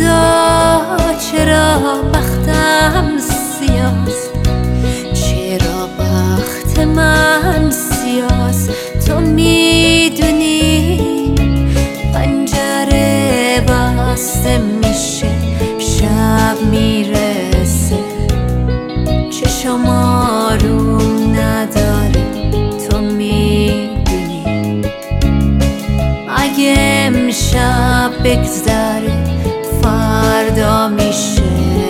خدا چرا بختم سیاست، چرا بخت من سیاست؟ تو میدونی پنجره بسته میشه، شب میرسه، چشم آروم نداره. تو میدونی اگه امشب بگذره فردا میشه،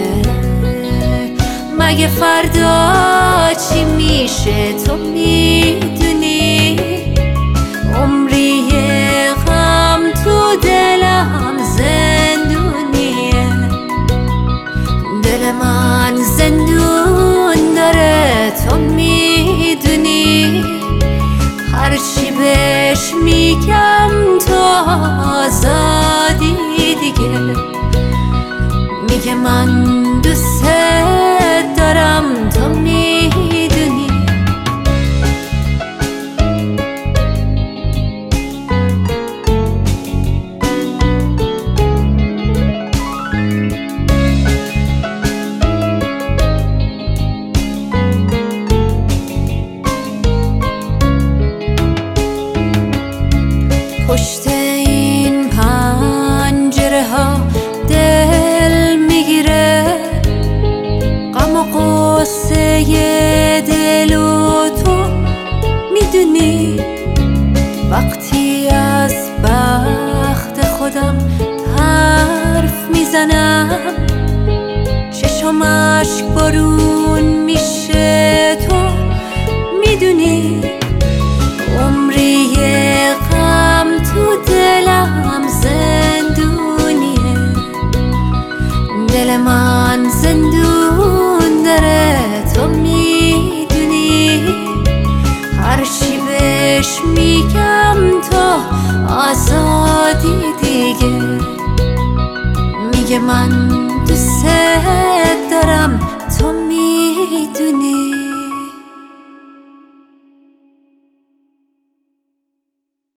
مگه فردا چی میشه؟ تو میدونی عمری غم تو دلم زندونیه، دل من زندون داره. تو میدونی هرچی بهش میگم تو آزادی دیگه، میگه من دوست دارم. تو میدونی پشت این پنجره ها دل میگیره، غم و غصه دل و تو میدونی وقتی از بخت خودم حرف میزنم چشم اشک بارون میشه. تو میدونی عمری غم تو دلم زندونیه، دل من زندون داره. تو میدونی هرچی بهش میگم تو آزادی دیگه، میگه من دوست